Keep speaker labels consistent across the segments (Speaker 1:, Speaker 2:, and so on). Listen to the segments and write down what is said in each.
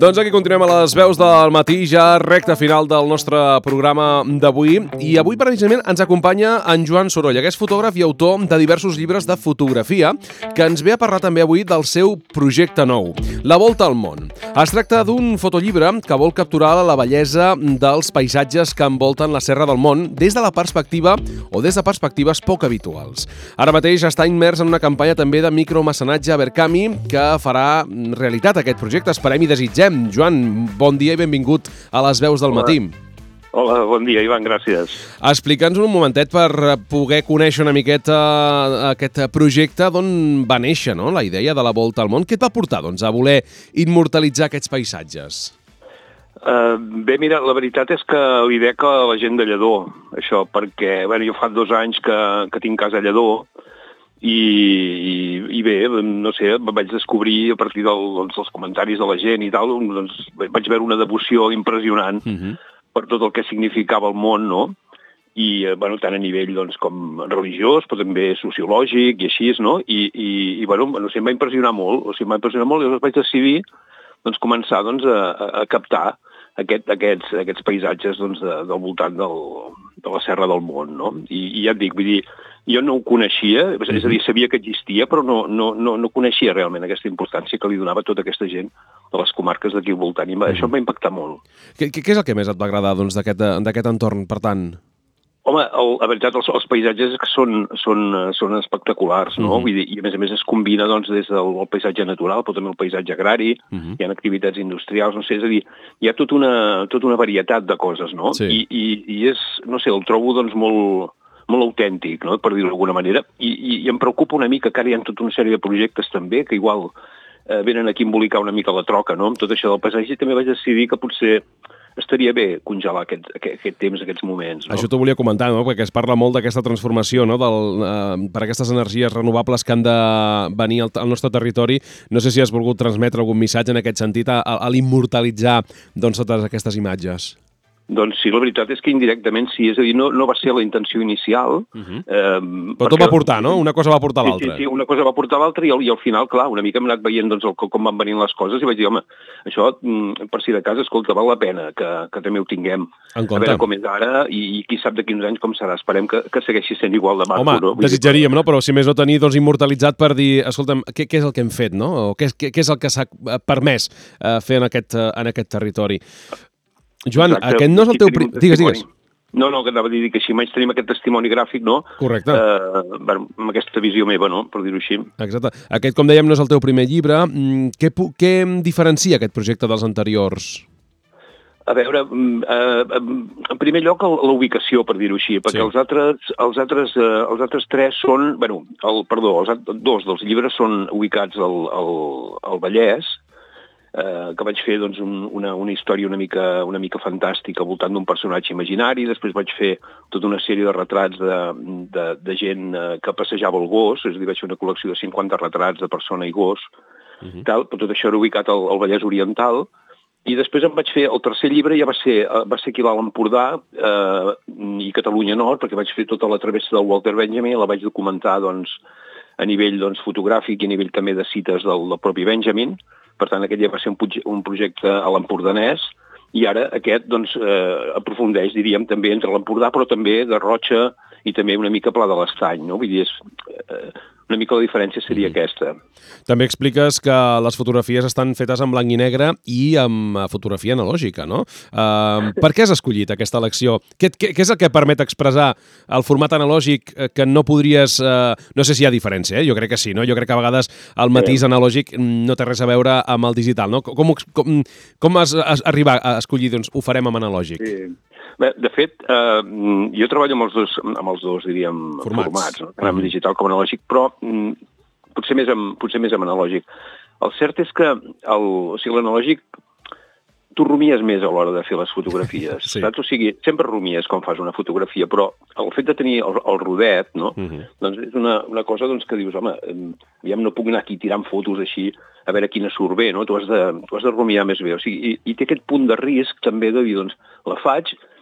Speaker 1: Doncs aquí continuem a les veus del matí, ja recta final del nostre programa d'avui. I avui precisament ens acompanya en Joan Sorolla, que és fotògraf i autor de diversos llibres de fotografia, que ens ve a parlar també avui del seu projecte nou, La Volta al Món. Es tracta d'un fotollibre que vol capturar la bellesa dels paisatges que envolten la Serra del Món des de la perspectiva o des de perspectives poc habituals. Ara mateix està immers en una campanya també de micromecenatge a Verkami que farà realitat aquest projecte. Esperem i desitgem. Joan, bon dia i benvingut a les veus del matí.
Speaker 2: Hola, bon dia, Ivan, gràcies.
Speaker 1: Explica'ns un momentet per poder conèixer una miqueta aquest projecte d'on va néixer, no?, la idea de la Volta al Món. Què et va portar, doncs, a voler immortalitzar aquests paisatges?
Speaker 2: Bé, mira, la veritat és que li dec a la gent de Lledó, això, perquè jo fa 2 anys que tinc casa a Lledó i bé, no sé, vaig descobrir a partir dels comentaris de la gent i tal, doncs vaig veure una devoció impressionant per tot el que significava el món, no? I, tant a nivell com religiós, però també sociològic i així, no? I em va impressionar molt, i llavors vaig decidir començar a captar aquests paisatges del voltant de la Serra del Món, no? I ja et dic, vull dir, jo no ho coneixia, és a dir, sabia que existia, però no coneixia realment aquesta importància que li donava tota aquesta gent de les comarques d'aquí al voltant, i això em va impactar molt.
Speaker 1: Què és el que més et va agradar d'aquest entorn, per tant?
Speaker 2: Home, la veritat, els paisatges són espectaculars, no? Vull dir, i a més es combina des del paisatge natural, però també el paisatge agrari, hi ha activitats industrials, no sé, és a dir, hi ha tota una varietat de coses, no?
Speaker 1: Sí.
Speaker 2: I és, no sé, el trobo molt autèntic, no?, per dir-ho d'alguna manera, i em preocupa una mica que ara hi ha tota una sèrie de projectes també que igual venen aquí a embolicar una mica la troca, no?, amb tot això del paisatge, i també vaig decidir que potser estaria bé congelar aquest temps, aquests moments, no?
Speaker 1: Això t'ho volia comentar, no?, perquè es parla molt d'aquesta transformació, no?, per aquestes energies renovables que han de venir al nostre territori. No sé si has volgut transmetre algun missatge en aquest sentit a l'immortalitzar totes aquestes imatges.
Speaker 2: Doncs sí, la veritat és que indirectament sí, és a dir, no va ser la intenció inicial.
Speaker 1: Però tot va portar, no? Una cosa va portar l'altra.
Speaker 2: Sí, una cosa va portar l'altra i al final, clar, una mica hem anat veient com van venint les coses i vaig dir, home, això, per si de cas, escolta, val la pena que també ho tinguem. A veure com és ara i qui sap d'aquí uns anys com serà. Esperem que segueixi sent igual de maco, no?
Speaker 1: Home, desitjaríem, no? Però si més no tenir immortalitzat per dir, escolta'm, què és el que hem fet, no? O què és el que s'ha permès fer en aquest territori? Joan,
Speaker 2: exacte.
Speaker 1: Aquest no és el teu... Digues.
Speaker 2: No, que anava a dir que així menys tenim aquest testimoni gràfic, no?
Speaker 1: Correcte.
Speaker 2: Amb aquesta visió meva, no?, per dir-ho així.
Speaker 1: Exacte. Aquest, com dèiem, no és el teu primer llibre. Què diferencia aquest projecte dels anteriors?
Speaker 2: A veure, en primer lloc, la ubicació, per dir-ho així, perquè els altres 3 són... dos dels llibres són ubicats al Vallès, que vaig fer una història una mica fantàstica al voltant d'un personatge imaginari. Després vaig fer tota una sèrie de retrats de gent que passejava el gos, és a dir, vaig fer una col·lecció de 50 retrats de persona i gos, però tot això era ubicat al Vallès Oriental. I després em vaig fer, el tercer llibre ja va ser aquí a l'Alt Empordà i Catalunya Nord, perquè vaig fer tota la travessa del Walter Benjamin, la vaig documentar a nivell fotogràfic i a nivell també de cites del propi Benjamin. Per tant, aquest ja va ser un projecte a l'Empordanès, i ara aquest aprofundeix, diríem, també entre l'Empordà, però també de Rocha i també una mica Pla de l'Estany, no? Vull dir, una mica la diferència seria aquesta.
Speaker 1: També expliques que les fotografies estan fetes en blanc i negre i amb fotografia analògica, no? Per què has escollit aquesta elecció? Què és el que permet expressar el format analògic que no podries... No sé si hi ha diferència, jo crec que sí, no? Jo crec que a vegades el matís analògic no té res a veure amb el digital, no? Com has arribat a escollir, doncs, ho farem amb analògic?
Speaker 2: Sí. Bé, de fet, jo treballo amb els dos diríem, formats, no? Tant amb digital com analògic, però potser més amb analògic. El cert és que l'analògic tu rumies més a l'hora de fer les fotografies, saps? O sigui, sempre rumies quan fas una fotografia, però el fet de tenir el rodet, no? Doncs és una cosa que dius, home, no puc anar aquí tirant fotos així a veure quina surt bé, no? Tu has de rumiar més bé. O sigui, i té aquest punt de risc també de dir, doncs, la faig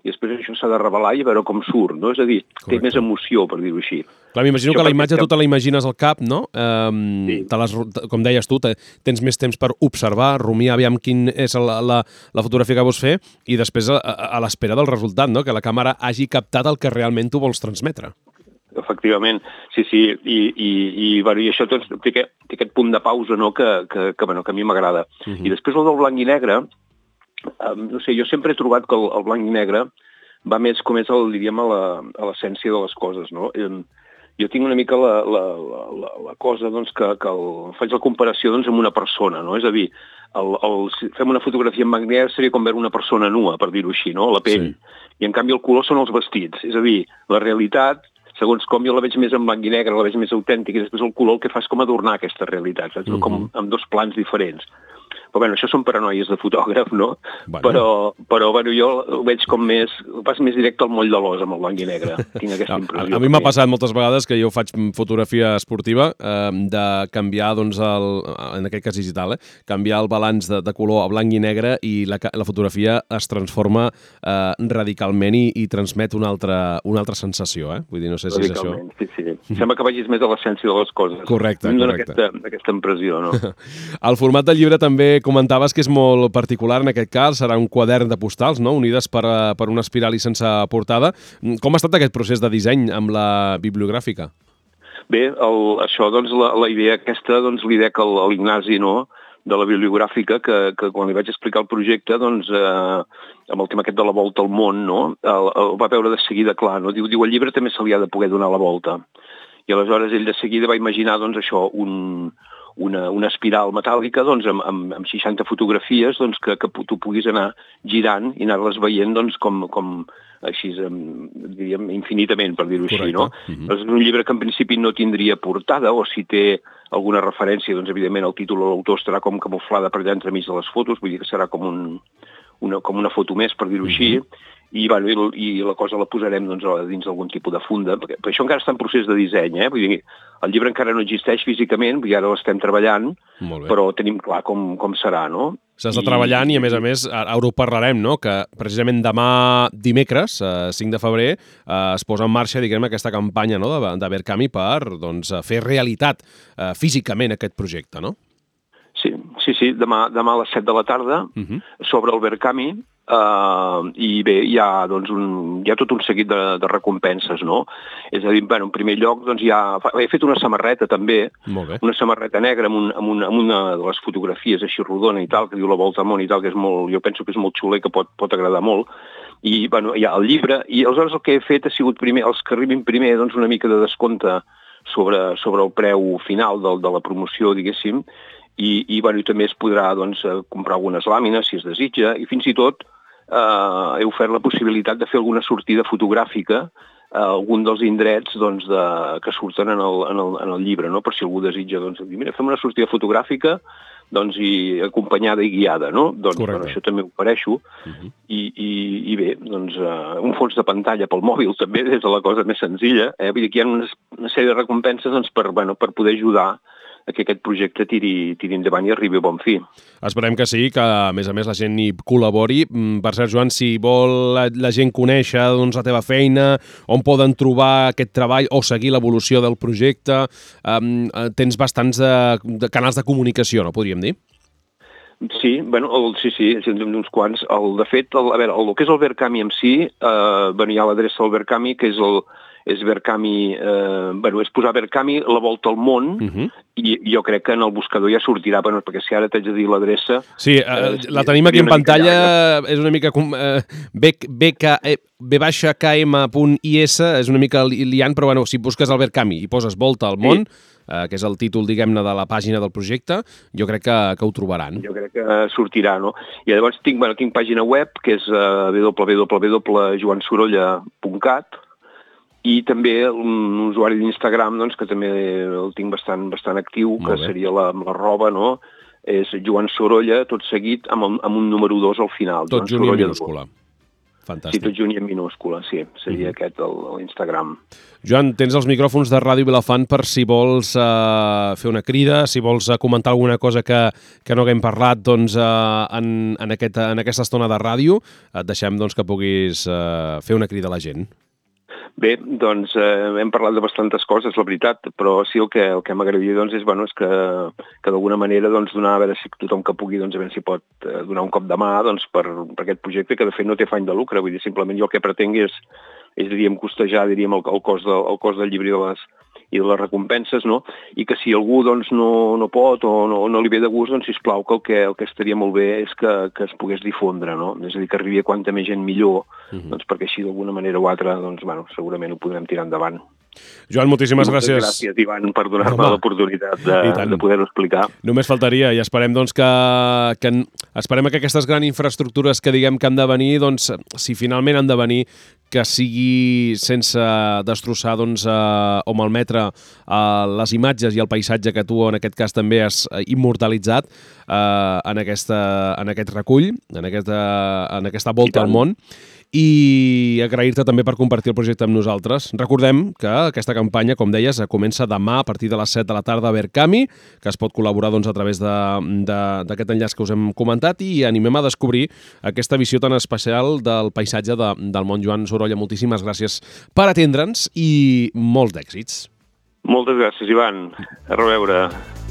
Speaker 2: i després això s'ha de revelar i a veure com surt, no? És a dir, té més emoció, per dir-ho així.
Speaker 1: Clar, m'imagino que la imatge tu te la imagines al cap, no?
Speaker 2: Sí.
Speaker 1: Com deies tu, tens més temps per observar, rumiar, aviam quin és la fotografia que vols fer i després a l'espera del resultat, no? Que la càmera hagi captat el que realment tu vols transmetre.
Speaker 2: Efectivament, sí, i això doncs, té aquest punt de pausa, no?, que a mi m'agrada. I després el del blanc i negre, no sé, jo sempre he trobat que el blanc i negre va més com és, diríem, a l'essència de les coses, no? Jo tinc una mica la cosa, doncs, que faig la comparació, doncs, amb una persona, no? És a dir, si fem una fotografia en blanc i negre seria com veure una persona nua, per dir-ho així, no? La pell. Sí. I en canvi el color són els vestits. És a dir, la realitat, segons com jo la veig més en blanc i negre, la veig més autèntica, i després el color el que fa és com adornar aquesta realitat, saps? Com amb dos plans diferents. Però bueno, això són paranoies de fotògraf, no? Bueno. Però bueno, jo ho veig com vas més directe al moll de l'os amb el blanc i negre. Tinc aquesta impressió.
Speaker 1: A mi m'ha passat moltes vegades que jo faig fotografia esportiva de canviar, doncs, en aquest cas digital, canviar el balanç de color a blanc i negre i la fotografia es transforma radicalment i transmet una altra sensació, Vull dir, no sé si és això.
Speaker 2: Sí. Sembla que vagis més a l'essència de les coses.
Speaker 1: Correcte.
Speaker 2: Em dona aquesta impressió, no?
Speaker 1: El format del llibre també comentaves que és molt particular en aquest cas, serà un quadern de postals, no?, unides per una espiral i sense portada. Com ha estat aquest procés de disseny amb la bibliogràfica?
Speaker 2: Bé, això, doncs, la idea aquesta, doncs, l'idea que l'Ignasi, no?, de la bibliogràfica, que quan li vaig explicar el projecte, doncs, amb el tema aquest de la volta al món, no?, el va veure de seguida clar, no? Diu, el llibre també se li ha de poder donar la volta. I aleshores ell de seguida va imaginar, doncs, això, una espiral metàl·lica, doncs, amb 60 fotografies, doncs, que tu puguis anar girant i anar-les veient, doncs, com així, diríem, infinitament, per dir-ho així, no? És un llibre que en principi no tindria portada, o si té alguna referència, doncs, evidentment, el títol o l'autor estarà com camuflada per allà entremig de les fotos, vull dir que serà com una foto més, per dir-ho així, i la cosa la posarem, doncs, dins d'algun tipus de funda, perquè això encara està en procés de disseny, Vull dir, el llibre encara no existeix físicament, vull dir, ara l'estem treballant, però tenim clar com serà, no?
Speaker 1: S'està treballant i, a més, ara ho parlarem, no?, que precisament demà dimecres, 5 de febrer, es posa en marxa, diguem, aquesta campanya, no?, de Verkami per, doncs, fer realitat físicament aquest projecte, no?
Speaker 2: Sí, demà a les 7 de la tarda, sobre el Verkami, i bé, hi ha tot un seguit de recompenses, no? És a dir, en primer lloc, doncs, he fet una samarreta també, una samarreta negra amb una de les fotografies així rodona i tal, que diu La volta al món i tal, que és molt, jo penso que és molt xuler, que pot agradar molt, i bueno, hi ha el llibre, i aleshores el que he fet ha sigut primer, els que arribin primer, doncs, una mica de descompte sobre el preu final de la promoció, diguéssim, i també es podrà, doncs, comprar algunes làmines si es desitja, i fins i tot he ofert la possibilitat de fer alguna sortida fotogràfica a algun dels indrets, doncs, que surten en el llibre, no? Per si algú desitja, doncs, dir, mira, fem una sortida fotogràfica, doncs, i acompanyada i guiada, no? Doncs, bueno, això també ho ofereixo, i bé, doncs, un fons de pantalla pel mòbil també, és la cosa més senzilla, Vull dir que hi ha una sèrie de recompenses, doncs, per poder ajudar que aquest projecte tiri endavant i arribi a bon fi.
Speaker 1: Esperem que sí, que a més la gent hi col·labori. Per cert, Joan, si vol la gent conèixer, doncs, la teva feina, on poden trobar aquest treball o seguir l'evolució del projecte, tens bastants de canals de comunicació, no podríem dir?
Speaker 2: Sí, bueno, sí, uns quants. De fet, a veure, el que és el Verkami en si, hi ha l'adreça del Verkami, que és Verkami, és posar Verkami la volta al món, i jo crec que en el buscador ja sortirà, perquè si ara t'haig de dir l'adreça...
Speaker 1: Sí, la tenim aquí en pantalla, és una mica b-km.is, és una mica liant, però bueno, si busques el Verkami i poses volta al món, que és el títol, diguem-ne, de la pàgina del projecte, jo crec que ho trobaran.
Speaker 2: Jo crec que sortirà, no? I llavors tinc pàgina web, que és www.joansorolla.cat, i també un usuari d'Instagram, doncs, que també el tinc bastant actiu, que seria l'arroba, no? És Joan Sorolla, tot seguit, amb un número 2 al final.
Speaker 1: Tot junt i en minúscula. Fantàstic.
Speaker 2: Sí, tot junt i en minúscula, sí. Seria aquest l'Instagram.
Speaker 1: Joan, tens els micròfons de Ràdio Vilafant per si vols fer una crida, si vols comentar alguna cosa que no haguem parlat doncs, en aquesta estona de ràdio. Et deixem doncs, que puguis fer una crida a la gent.
Speaker 2: Bé, doncs hem parlat de bastantes coses, la veritat, però sí el que m'agradaria doncs, és que d'alguna manera doncs, donar, a veure si tothom que pugui doncs, a veure si pot donar un cop de mà doncs, per aquest projecte que de fet no té afany de lucre, vull dir, simplement jo el que pretenc és diríem, costejar el cost del llibre i de les recompenses, no? I que si algú doncs, no pot o no li ve de gust, doncs, sisplau, que el que estaria molt bé és que es pogués difondre, no? És a dir, que arribi a quanta més gent millor, doncs, perquè així d'alguna manera o altra doncs, segurament ho podrem tirar endavant.
Speaker 1: Joan, moltíssimes gràcies.
Speaker 2: Gràcies, Ivan, per donar-me l'oportunitat de poder-ho explicar.
Speaker 1: Només faltaria, i esperem doncs, esperem que aquestes grans infraestructures que diguem que han de venir, doncs, si finalment han de venir, que sigui sense destrossar doncs, o malmetre les imatges i el paisatge que tu, en aquest cas, també has immortalitzat en aquest recull, en aquesta volta al món. I agrair-te també per compartir el projecte amb nosaltres. Recordem que aquesta campanya, com deies, comença demà a partir de les 7 de la tarda a Verkami, que es pot col·laborar doncs, a través d'aquest enllaç que us hem comentat, i animem a descobrir aquesta visió tan especial del paisatge del món. Joan Sorolla, moltíssimes gràcies per atendre'ns i molts d'èxits.
Speaker 2: Moltes gràcies, Ivan. A reveure.